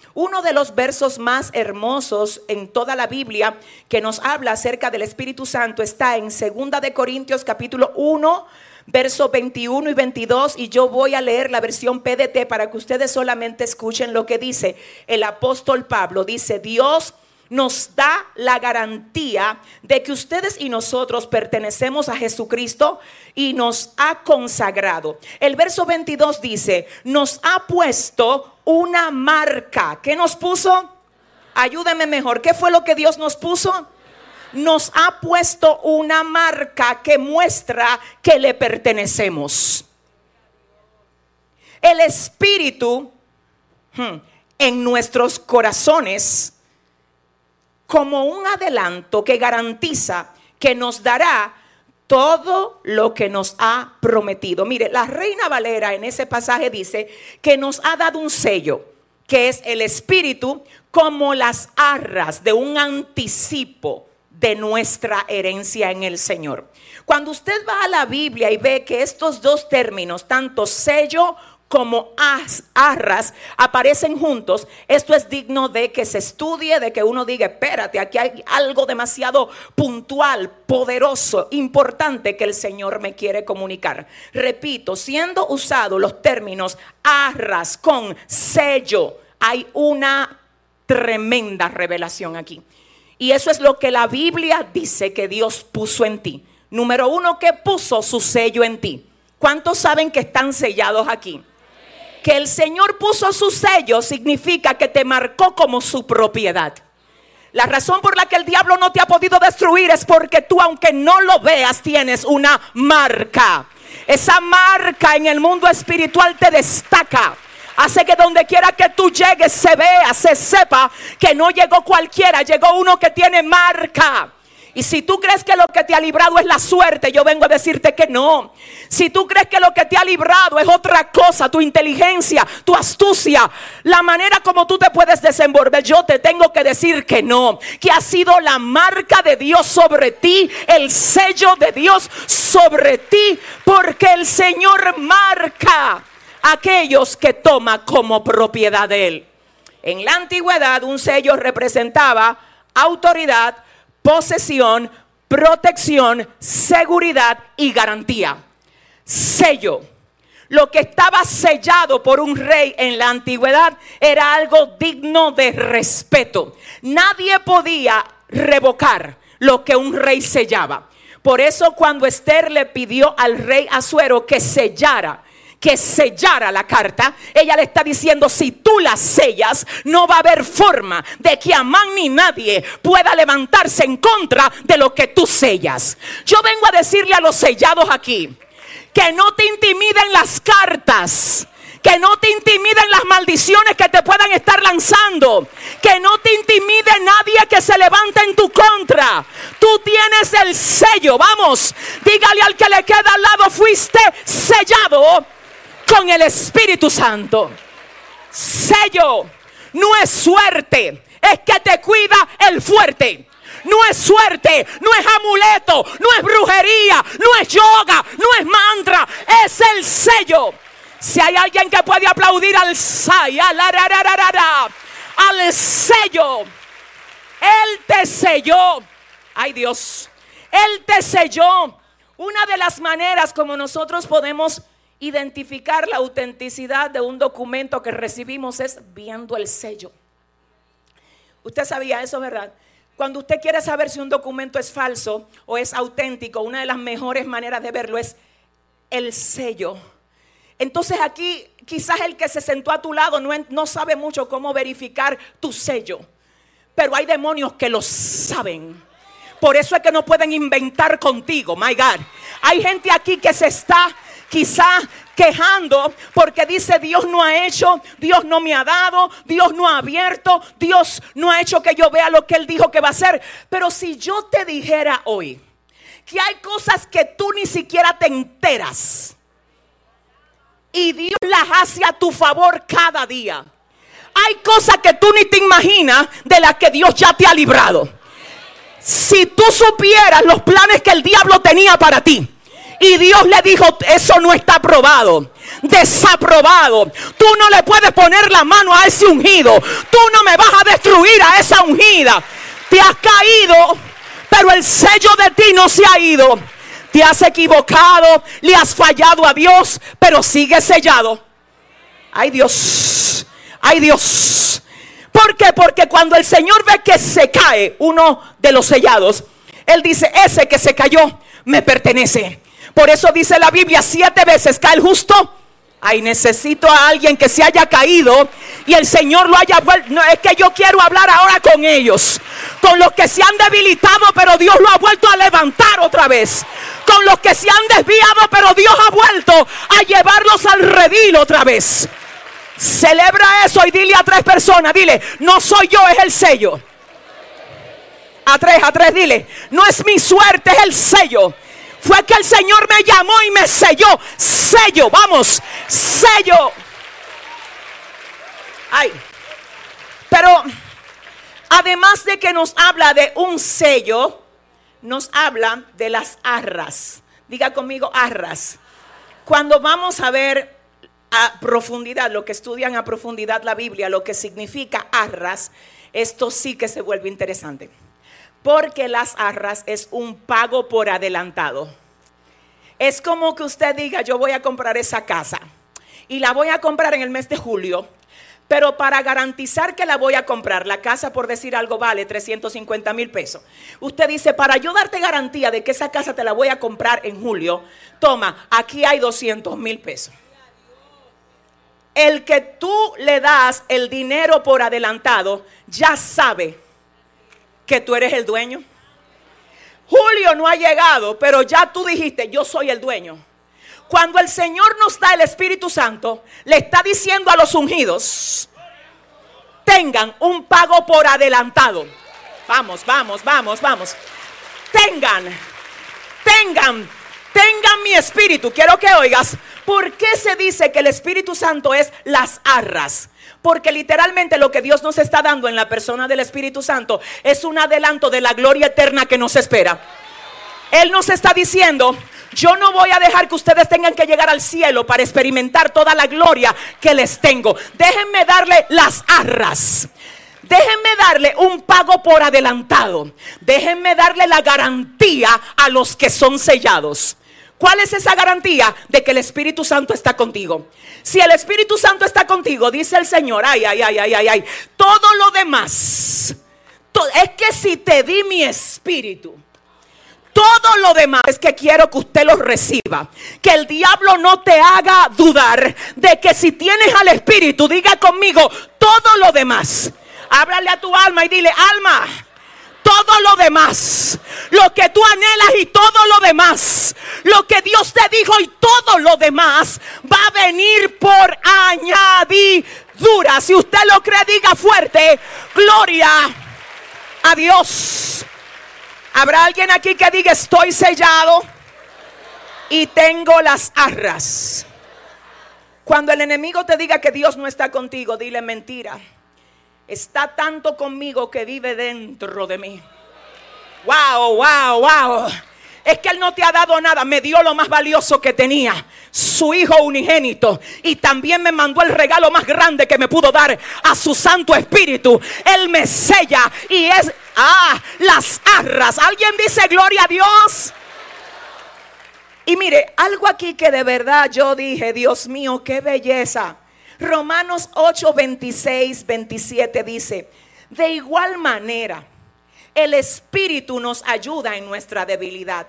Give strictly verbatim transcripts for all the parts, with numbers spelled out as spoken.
Uno de los versos más hermosos en toda la Biblia que nos habla acerca del Espíritu Santo está en segunda de Corintios capítulo uno, versos veintiuno y veintidós, y yo voy a leer la versión P D T para que ustedes solamente escuchen lo que dice el apóstol Pablo. Dice: Dios nos da la garantía de que ustedes y nosotros pertenecemos a Jesucristo y nos ha consagrado. El verso veintidós dice: nos ha puesto una marca. ¿Qué nos puso? Ayúdenme mejor. ¿Qué fue lo que Dios nos puso? Nos ha puesto una marca que muestra que le pertenecemos. El Espíritu hmm, en nuestros corazones, como un adelanto que garantiza que nos dará todo lo que nos ha prometido. Mire, la Reina Valera en ese pasaje dice que nos ha dado un sello, que es el Espíritu, como las arras de un anticipo de nuestra herencia en el Señor. Cuando usted va a la Biblia y ve que estos dos términos, tanto sello como arras, aparecen juntos, esto es digno de que se estudie, de que uno diga: espérate, aquí hay algo demasiado puntual, poderoso, importante que el Señor me quiere comunicar. Repito, siendo usados los términos arras con sello, hay una tremenda revelación aquí. Y eso es lo que la Biblia dice que Dios puso en ti. Número uno, que puso su sello en ti. ¿Cuántos saben que están sellados aquí? Que el Señor puso su sello significa que te marcó como su propiedad. La razón por la que el diablo no te ha podido destruir es porque tú, aunque no lo veas, tienes una marca. Esa marca en el mundo espiritual te destaca. Hace que donde quiera que tú llegues se vea, se sepa que no llegó cualquiera, llegó uno que tiene marca. Y si tú crees que lo que te ha librado es la suerte, yo vengo a decirte que no. Si tú crees que lo que te ha librado es otra cosa, tu inteligencia, tu astucia, la manera como tú te puedes desenvolver, yo te tengo que decir que no. Que ha sido la marca de Dios sobre ti, el sello de Dios sobre ti, porque el Señor marca a aquellos que toma como propiedad de Él. En la antigüedad, un sello representaba autoridad, posesión, protección, seguridad y garantía. Sello. Lo que estaba sellado por un rey en la antigüedad era algo digno de respeto. Nadie podía revocar lo que un rey sellaba. Por eso, cuando Esther le pidió al rey Asuero que sellara, que sellara la carta, ella le está diciendo: si tú la sellas, no va a haber forma de que Amán ni nadie pueda levantarse en contra de lo que tú sellas. Yo vengo a decirle a los sellados aquí que no te intimiden las cartas, que no te intimiden las maldiciones que te puedan estar lanzando, que no te intimide nadie que se levante en tu contra. Tú tienes el sello. Vamos, dígale al que le queda al lado: fuiste sellado con el Espíritu Santo. Sello no es suerte, es que te cuida el fuerte. No es suerte, no es amuleto, no es brujería, no es yoga, no es mantra, es el sello. Si hay alguien que puede aplaudir al say, al, al sello, Él te selló. Ay, Dios, Él te selló. Una de las maneras como nosotros podemos identificar la autenticidad de un documento que recibimos es viendo el sello. Usted sabía eso, ¿verdad? Cuando usted quiere saber si un documento es falso o es auténtico, una de las mejores maneras de verlo es el sello. Entonces aquí quizás el que se sentó a tu lado no, no sabe mucho cómo verificar tu sello, pero hay demonios que lo saben. Por eso es que no pueden inventar contigo. My God, hay gente aquí que se está quizá quejando porque dice: Dios no ha hecho, Dios no me ha dado, Dios no ha abierto, Dios no ha hecho que yo vea lo que Él dijo que va a hacer. Pero si yo te dijera hoy que hay cosas que tú ni siquiera te enteras y Dios las hace a tu favor cada día. Hay cosas que tú ni te imaginas de las que Dios ya te ha librado. Si tú supieras los planes que el diablo tenía para ti y Dios le dijo: eso no está aprobado, desaprobado. Tú no le puedes poner la mano a ese ungido. Tú no me vas a destruir a esa ungida. Te has caído, pero el sello de ti no se ha ido. Te has equivocado, le has fallado a Dios, pero sigue sellado. Ay Dios, ay Dios. ¿Por qué? Porque cuando el Señor ve que se cae uno de los sellados, Él dice, ese que se cayó me pertenece. Por eso dice la Biblia, siete veces cae el justo. Ay, necesito a alguien que se haya caído y el Señor lo haya vuelto. No, es que yo quiero hablar ahora con ellos, con los que se han debilitado, pero Dios lo ha vuelto a levantar otra vez. Con los que se han desviado, pero Dios ha vuelto a llevarlos al redil otra vez. Celebra eso y dile a tres personas, dile, no soy yo, es el sello. A tres, a tres, dile, no es mi suerte, es el sello. Fue que el Señor me llamó y me selló. Sello, vamos, sello. Ay, pero además de que nos habla de un sello, nos habla de las arras. Diga conmigo, arras. Cuando vamos a ver a profundidad, lo que estudian a profundidad la Biblia, lo que significa arras, esto sí que se vuelve interesante. Porque las arras es un pago por adelantado. Es como que usted diga, yo voy a comprar esa casa y la voy a comprar en el mes de julio, pero para garantizar que la voy a comprar, la casa, por decir algo, vale trescientos cincuenta mil pesos. Usted dice, para yo darte garantía de que esa casa te la voy a comprar en julio, toma, aquí hay doscientos mil pesos. El que tú le das el dinero por adelantado ya sabe que tú eres el dueño. Julio no ha llegado, pero ya tú dijiste, yo soy el dueño. Cuando el Señor nos da el Espíritu Santo, le está diciendo a los ungidos, tengan un pago por adelantado. Vamos, vamos, vamos, vamos. Tengan, tengan, tengan mi espíritu. Quiero que oigas, ¿por qué se dice que el Espíritu Santo es las arras? Porque literalmente lo que Dios nos está dando en la persona del Espíritu Santo es un adelanto de la gloria eterna que nos espera. Él nos está diciendo, yo no voy a dejar que ustedes tengan que llegar al cielo para experimentar toda la gloria que les tengo. Déjenme darle las arras. Déjenme darle un pago por adelantado. Déjenme darle la garantía a los que son sellados. ¿Cuál es esa garantía? De que el Espíritu Santo está contigo. Si el Espíritu Santo está contigo, dice el Señor, ay, ay, ay, ay, ay, ay, todo lo demás, to- es que si te di mi espíritu, todo lo demás es que quiero que usted lo reciba. Que el diablo no te haga dudar de que si tienes al Espíritu, diga conmigo, todo lo demás. Háblale a tu alma y dile, alma, todo lo demás, lo que tú anhelas y todo lo demás, lo que Dios te dijo y todo lo demás va a venir por añadidura. Si usted lo cree, diga fuerte, gloria a Dios. ¿Habrá alguien aquí que diga, estoy sellado y tengo las arras? Cuando el enemigo te diga que Dios no está contigo, dile mentira. Está tanto conmigo que vive dentro de mí. Wow, wow, wow. Es que Él no te ha dado nada. Me dio lo más valioso que tenía, su Hijo unigénito. Y también me mandó el regalo más grande que me pudo dar, a su Santo Espíritu. Él me sella y es, ah, las arras. ¿Alguien dice gloria a Dios? Y mire, algo aquí que de verdad yo dije, Dios mío, qué belleza. Romanos ocho, veintiséis, veintisiete dice, de igual manera, el Espíritu nos ayuda en nuestra debilidad.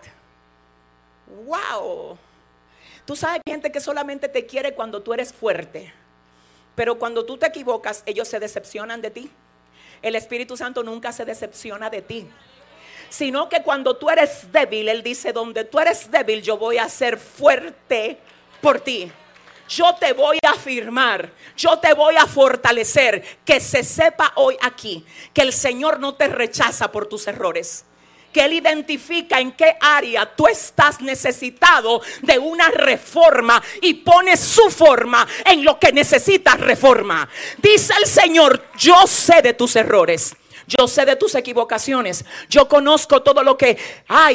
Wow. Tú sabes que hay gente que solamente te quiere cuando tú eres fuerte, pero cuando tú te equivocas, ellos se decepcionan de ti. El Espíritu Santo nunca se decepciona de ti, sino que cuando tú eres débil, Él dice, donde tú eres débil, yo voy a ser fuerte por ti. Yo te voy a afirmar, yo te voy a fortalecer. Que se sepa hoy aquí que el Señor no te rechaza por tus errores. Que Él identifica en qué área tú estás necesitado de una reforma y pone su forma en lo que necesitas reforma. Dice el Señor, yo sé de tus errores, yo sé de tus equivocaciones, yo conozco todo lo que hay.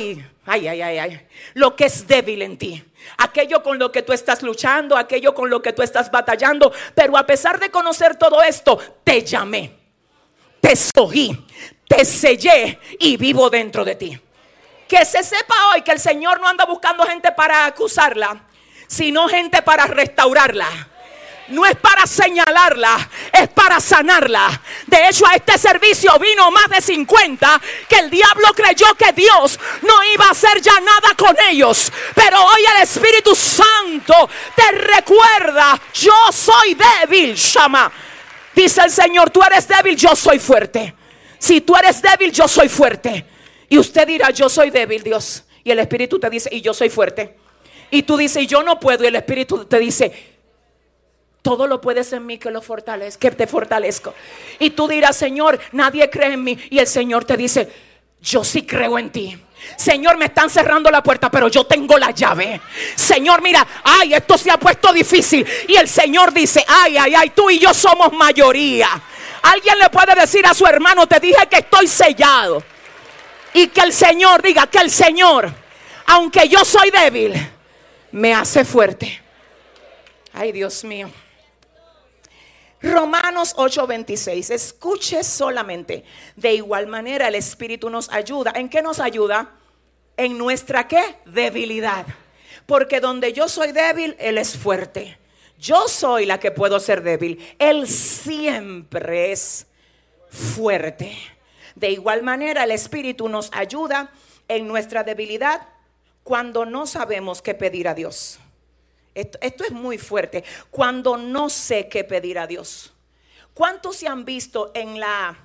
Ay, ay, ay, ay. Lo que es débil en ti. Aquello con lo que tú estás luchando, aquello con lo que tú estás batallando. Pero a pesar de conocer todo esto, te llamé, te escogí, te sellé y vivo dentro de ti. Que se sepa hoy que el Señor no anda buscando gente para acusarla, sino gente para restaurarla. No es para señalarla, es para sanarla. De hecho, a este servicio vino más de cincuenta que el diablo creyó que Dios no iba a hacer ya nada con ellos. Pero hoy el Espíritu Santo te recuerda: yo soy débil, Shama. Dice el Señor: tú eres débil, yo soy fuerte. Si tú eres débil, yo soy fuerte. Y usted dirá: yo soy débil, Dios. Y el Espíritu te dice: y yo soy fuerte. Y tú dices: y yo no puedo. Y el Espíritu te dice: todo lo puedes en mí que lo fortalezco, que te fortalezco. Y tú dirás: Señor, nadie cree en mí. Y el Señor te dice: yo sí creo en ti. Señor, me están cerrando la puerta, pero yo tengo la llave. Señor, mira, ay, esto se ha puesto difícil. Y el Señor dice: ay, ay, ay, tú y yo somos mayoría. Alguien le puede decir a su hermano: te dije que estoy sellado. Y que el Señor diga que el Señor, aunque yo soy débil, me hace fuerte. Ay, Dios mío. Romanos ocho veintiséis. Escuche solamente: de igual manera el Espíritu nos ayuda. ¿En qué nos ayuda? En nuestra ¿qué? Debilidad. Porque donde yo soy débil, Él es fuerte. Yo soy la que puedo ser débil. Él siempre es fuerte. De igual manera el Espíritu nos ayuda en nuestra debilidad cuando no sabemos qué pedir a Dios. Esto, esto es muy fuerte. Cuando no sé qué pedir a Dios. ¿Cuántos se han visto en la,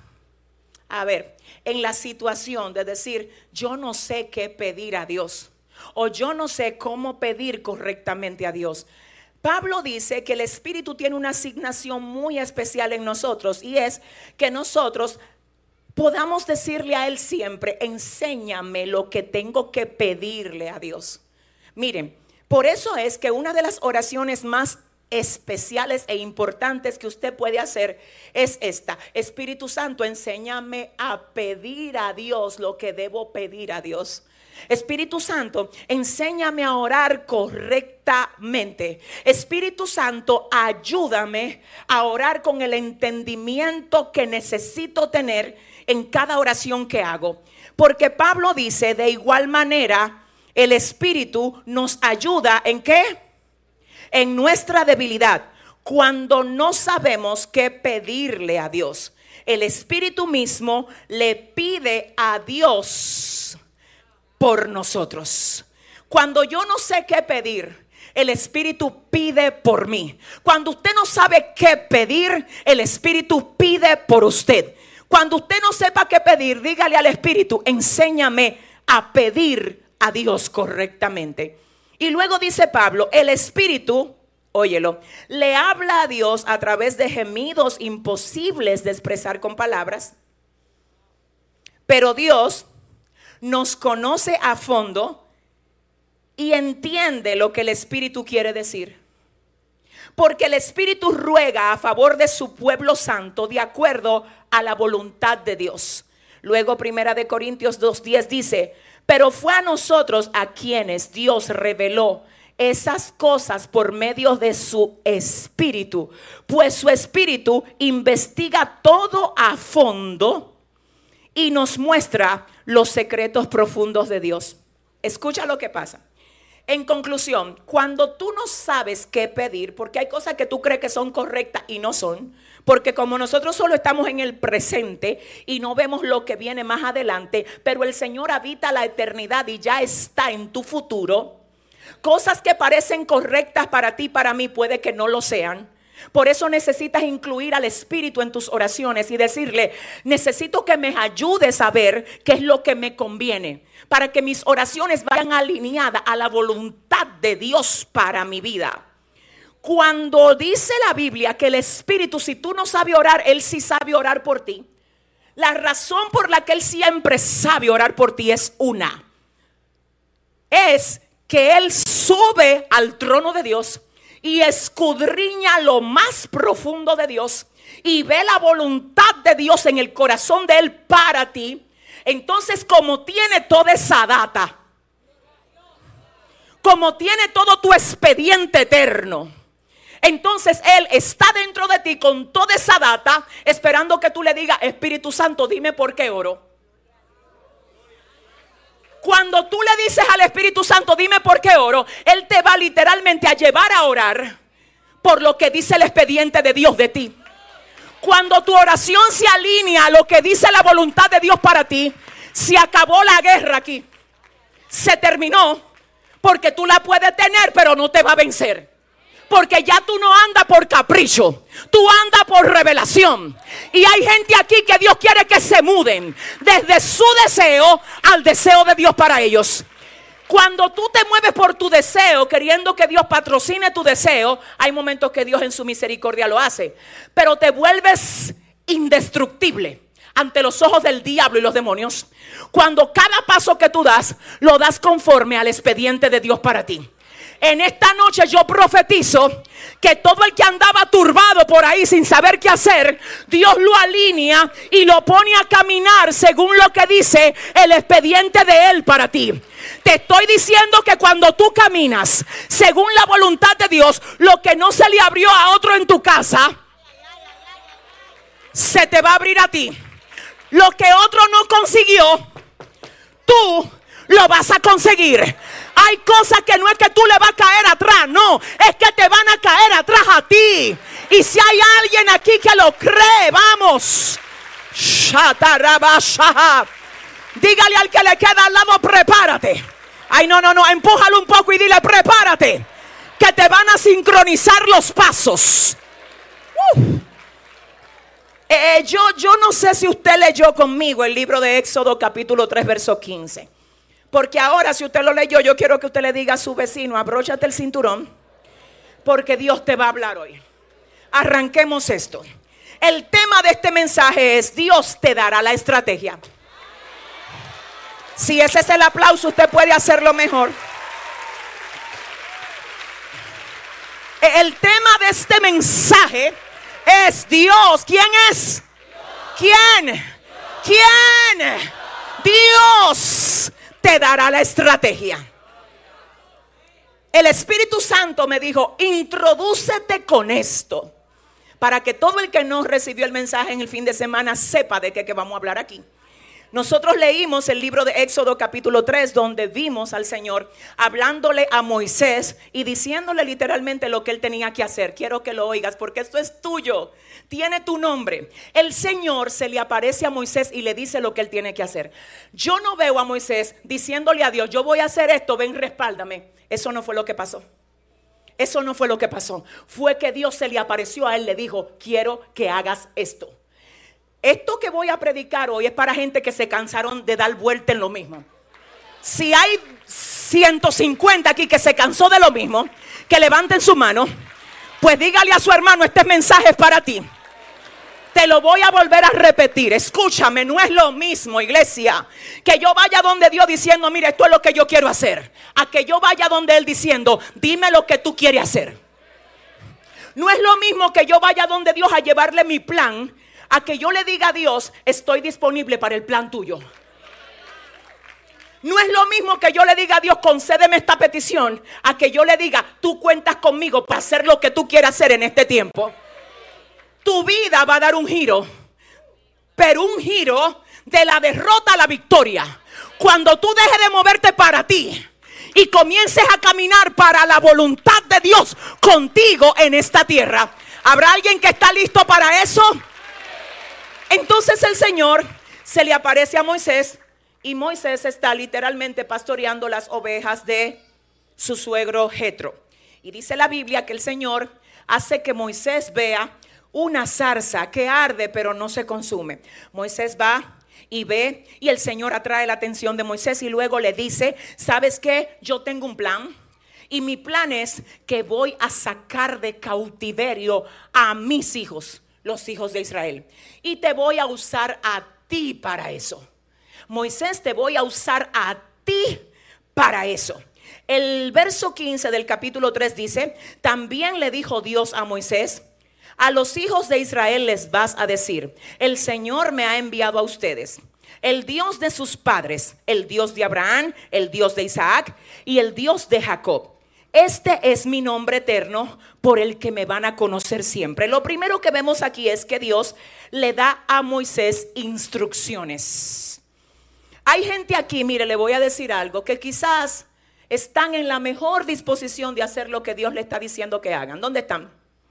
a ver, en la situación de decir: yo no sé qué pedir a Dios, o yo no sé cómo pedir correctamente a Dios? Pablo dice que el Espíritu tiene una asignación muy especial en nosotros, y es que nosotros podamos decirle a Él siempre: enséñame lo que tengo que pedirle a Dios. Miren, por eso es que una de las oraciones más especiales e importantes que usted puede hacer es esta: Espíritu Santo, enséñame a pedir a Dios lo que debo pedir a Dios. Espíritu Santo, enséñame a orar correctamente. Espíritu Santo, ayúdame a orar con el entendimiento que necesito tener en cada oración que hago. Porque Pablo dice: de igual manera el Espíritu nos ayuda ¿en qué? En nuestra debilidad, cuando no sabemos qué pedirle a Dios. El Espíritu mismo le pide a Dios por nosotros. Cuando yo no sé qué pedir, el Espíritu pide por mí. Cuando usted no sabe qué pedir, el Espíritu pide por usted. Cuando usted no sepa qué pedir, dígale al Espíritu: enséñame a pedir a Dios correctamente. Y luego dice Pablo: el Espíritu, óyelo, le habla a Dios a través de gemidos imposibles de expresar con palabras. Pero Dios nos conoce a fondo y entiende lo que el Espíritu quiere decir. Porque el Espíritu ruega a favor de su pueblo santo de acuerdo a la voluntad de Dios. Luego Primera de Corintios dos diez dice: pero fue a nosotros a quienes Dios reveló esas cosas por medio de su Espíritu, pues su Espíritu investiga todo a fondo y nos muestra los secretos profundos de Dios. Escucha lo que pasa. En conclusión, cuando tú no sabes qué pedir, porque hay cosas que tú crees que son correctas y no son, porque como nosotros solo estamos en el presente y no vemos lo que viene más adelante, pero el Señor habita la eternidad y ya está en tu futuro, cosas que parecen correctas para ti, para mí, puede que no lo sean. Por eso necesitas incluir al Espíritu en tus oraciones y decirle: necesito que me ayudes a ver qué es lo que me conviene, para que mis oraciones vayan alineadas a la voluntad de Dios para mi vida. Cuando dice la Biblia que el Espíritu, si tú no sabes orar, Él sí sabe orar por ti. La razón por la que Él siempre sabe orar por ti es una: es que Él sube al trono de Dios y escudriña lo más profundo de Dios y ve la voluntad de Dios en el corazón de Él para ti. Entonces, como tiene toda esa data, como tiene todo tu expediente eterno, entonces Él está dentro de ti con toda esa data, esperando que tú le digas: Espíritu Santo, dime por qué oro. Cuando tú le dices al Espíritu Santo: dime por qué oro, Él te va literalmente a llevar a orar por lo que dice el expediente de Dios de ti. Cuando tu oración se alinea a lo que dice la voluntad de Dios para ti, se acabó la guerra aquí. Se terminó, porque tú la puedes tener, pero no te va a vencer. Porque ya tú no andas por capricho, tú andas por revelación. Y hay gente aquí que Dios quiere que se muden desde su deseo al deseo de Dios para ellos. Cuando tú te mueves por tu deseo, queriendo que Dios patrocine tu deseo, hay momentos que Dios en su misericordia lo hace. Pero te vuelves indestructible ante los ojos del diablo y los demonios cuando cada paso que tú das, lo das conforme al expediente de Dios para ti. En esta noche yo profetizo que todo el que andaba turbado por ahí sin saber qué hacer, Dios lo alinea y lo pone a caminar según lo que dice el expediente de Él para ti. Te estoy diciendo que cuando tú caminas según la voluntad de Dios, lo que no se le abrió a otro en tu casa, se te va a abrir a ti. Lo que otro no consiguió, tú lo vas a conseguir. Hay cosas que no es que tú le vas a caer atrás, no, es que te van a caer atrás a ti. Y si hay alguien aquí que lo cree, vamos. Dígale al que le queda al lado: prepárate. Ay, no, no, no, empújalo un poco y dile: prepárate, que te van a sincronizar los pasos. Uh. Eh, yo, yo no sé si usted leyó conmigo el libro de Éxodo capítulo tres verso quince. Porque ahora, si usted lo leyó, yo quiero que usted le diga a su vecino: abróchate el cinturón, porque Dios te va a hablar hoy. Arranquemos esto. El tema de este mensaje es: Dios te dará la estrategia. Si ese es el aplauso, usted puede hacerlo mejor. El tema de este mensaje es Dios. ¿Quién es? ¿Quién? ¿Quién? Dios te dará la estrategia. El Espíritu Santo me dijo: introdúcete con esto, para que todo el que no recibió el mensaje en el fin de semana sepa de qué que vamos a hablar aquí. Nosotros leímos el libro de Éxodo capítulo tres, donde vimos al Señor hablándole a Moisés y diciéndole literalmente lo que él tenía que hacer. Quiero que lo oigas, porque esto es tuyo, tiene tu nombre. El Señor se le aparece a Moisés y le dice lo que él tiene que hacer. Yo no veo a Moisés diciéndole a Dios: yo voy a hacer esto, ven, respáldame. Eso no fue lo que pasó. Eso no fue lo que pasó. Fue que Dios se le apareció a él, le dijo: quiero que hagas esto. Esto que voy a predicar hoy es para gente que se cansaron de dar vuelta en lo mismo. Si hay ciento cincuenta aquí que se cansó de lo mismo, que levanten su mano, pues dígale a su hermano: este mensaje es para ti. Te lo voy a volver a repetir. Escúchame, no es lo mismo, iglesia, que yo vaya donde Dios diciendo: mira, esto es lo que yo quiero hacer, a que yo vaya donde Él diciendo: dime lo que tú quieres hacer. No es lo mismo que yo vaya donde Dios a llevarle mi plan, a que yo le diga a Dios: estoy disponible para el plan tuyo. No es lo mismo que yo le diga a Dios: concédeme esta petición, a que yo le diga: tú cuentas conmigo para hacer lo que tú quieras hacer en este tiempo. Tu vida va a dar un giro, pero un giro de la derrota a la victoria, cuando tú dejes de moverte para ti y comiences a caminar para la voluntad de Dios contigo en esta tierra. ¿Habrá alguien que está listo para eso? Entonces el Señor se le aparece a Moisés, y Moisés está literalmente pastoreando las ovejas de su suegro Jetro. Y dice la Biblia que el Señor hace que Moisés vea una zarza que arde pero no se consume. Moisés va y ve, y el Señor atrae la atención de Moisés y luego le dice: ¿sabes qué? Yo tengo un plan. Y mi plan es que voy a sacar de cautiverio a mis hijos, los hijos de Israel. Y te voy a usar a ti para eso. Moisés, te voy a usar a ti para eso. El verso quince del capítulo tres dice: también le dijo Dios a Moisés: a los hijos de Israel les vas a decir: el Señor me ha enviado a ustedes. el Dios de sus padres, el Dios de Abraham, el Dios de Isaac y el Dios de Jacob. Este es mi nombre eterno por el que me van a conocer siempre. Lo primero que vemos aquí es que Dios le da a Moisés instrucciones. Hay gente aquí, mire, le voy a decir algo, que quizás están en la mejor disposición de hacer lo que Dios le está diciendo que hagan. ¿Dónde están?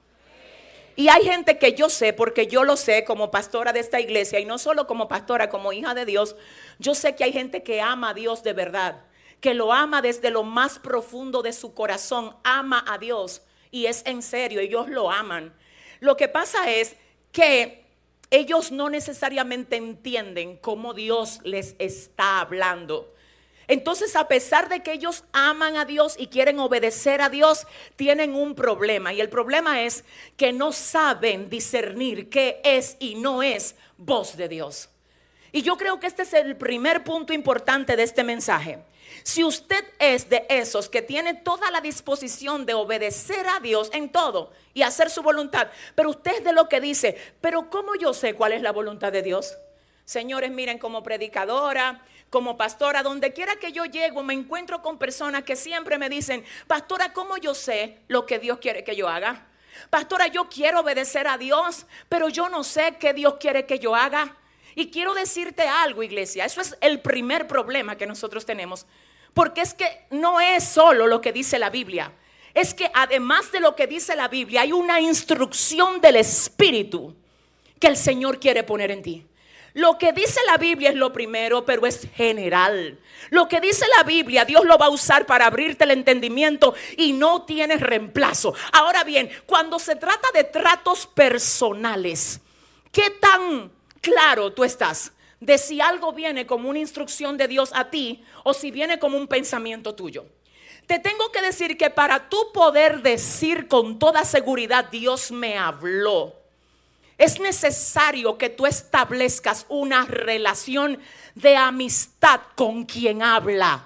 Y hay gente que yo sé, porque yo lo sé como pastora de esta iglesia, y no solo como pastora, como hija de Dios, yo sé que hay gente que ama a Dios de verdad, que lo ama desde lo más profundo de su corazón, ama a Dios y es en serio, ellos lo aman. Lo que pasa es que ellos no necesariamente entienden cómo Dios les está hablando. Entonces, a pesar de que ellos aman a Dios y quieren obedecer a Dios, tienen un problema, y el problema es que no saben discernir qué es y no es voz de Dios. Y yo creo que este es el primer punto importante de este mensaje. Si usted es de esos que tiene toda la disposición de obedecer a Dios en todo y hacer su voluntad, pero usted es de lo que dice, pero ¿cómo yo sé cuál es la voluntad de Dios? Señores, miren, como predicadora, como pastora, donde quiera que yo llego, me encuentro con personas que siempre me dicen: pastora, ¿cómo yo sé lo que Dios quiere que yo haga? Pastora, yo quiero obedecer a Dios, pero yo no sé qué Dios quiere que yo haga. Y quiero decirte algo, iglesia, eso es el primer problema que nosotros tenemos. Porque es que no es solo lo que dice la Biblia, es que además de lo que dice la Biblia, hay una instrucción del Espíritu que el Señor quiere poner en ti. Lo que dice la Biblia es lo primero, pero es general. Lo que dice la Biblia, Dios lo va a usar para abrirte el entendimiento y no tienes reemplazo. Ahora bien, cuando se trata de tratos personales, ¿qué tan claro tú estás de si algo viene como una instrucción de Dios a ti o si viene como un pensamiento tuyo? Te tengo que decir que para tú poder decir con toda seguridad Dios me habló, es necesario que tú establezcas una relación de amistad con quien habla.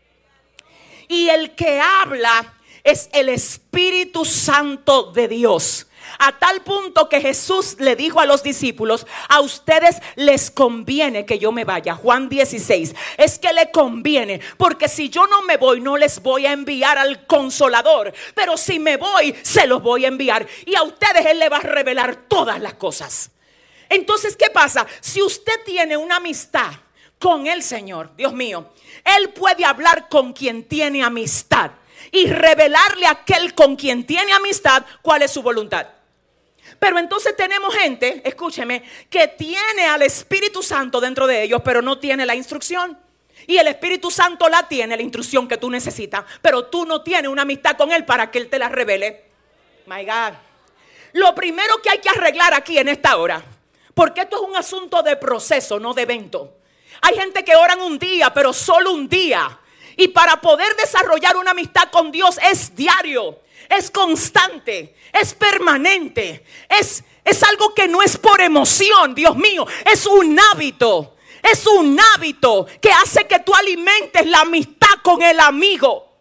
Y el que habla es el Espíritu Santo de Dios. A tal punto que Jesús le dijo a los discípulos: a ustedes les conviene que yo me vaya. Juan dieciséis, es que le conviene, porque si yo no me voy, no les voy a enviar al Consolador, pero si me voy, se los voy a enviar, y a ustedes Él le va a revelar todas las cosas. Entonces, ¿qué pasa? Si usted tiene una amistad con el Señor, Dios mío, Él puede hablar con quien tiene amistad y revelarle a aquel con quien tiene amistad cuál es su voluntad. Pero entonces tenemos gente, escúcheme, que tiene al Espíritu Santo dentro de ellos, pero no tiene la instrucción. Y el Espíritu Santo la tiene, la instrucción que tú necesitas, pero tú no tienes una amistad con Él para que Él te la revele. My God. Lo primero que hay que arreglar aquí en esta hora, porque esto es un asunto de proceso, no de evento. Hay gente que oran un día, pero solo un día. Y para poder desarrollar una amistad con Dios es diario, es constante, es permanente, es, es algo que no es por emoción, Dios mío, es un hábito, es un hábito que hace que tú alimentes la amistad con el amigo.